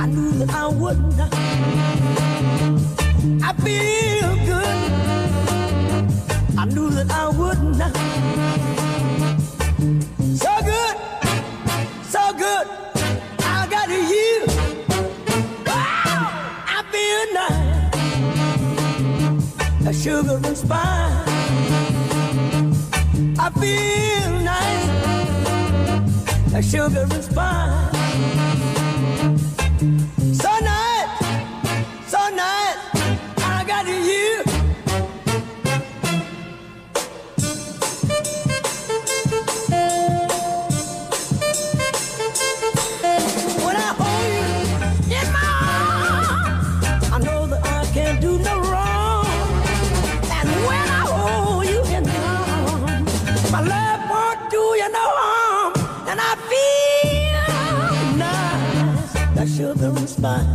knew that I wouldn't. I feel good. I knew that I wouldn't. So good, so good. I got you. Wow, I feel nice. A sugar and spice. I feel nice. A sugar and spice. So nice, so nice. I got you. When I hold you in my arms, I know that I can't do no wrong. And when I hold you in my arms, my love won't do you no harm. And I feel nice, that sugar and spice.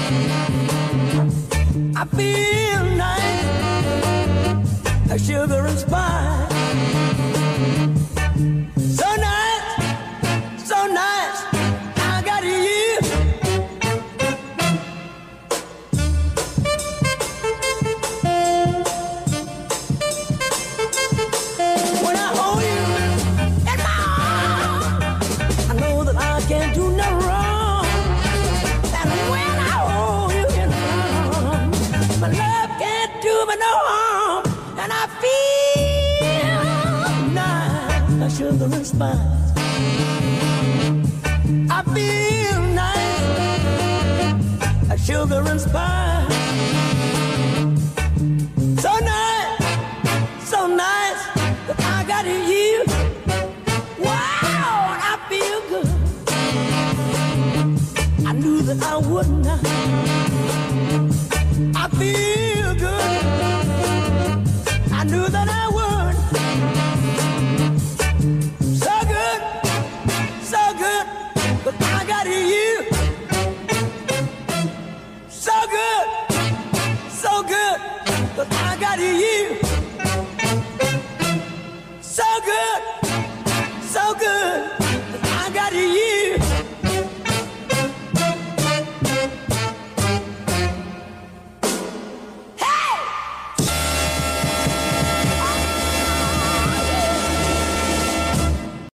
I feel nice, that sugar and spice. So nice, so nice. I got you. When I hold you in my arms, I know that I can't do no wrong. And when I hold you in my arms, my love can't do me no harm. And I feel nice, like sugar and spice. I feel nice, like sugar and spice. So nice, so nice that I got you. Wow, I feel good. I knew that I wouldn't. I feel good. I knew that I would. So good, so good. But I got you. So good, so good. But I got you.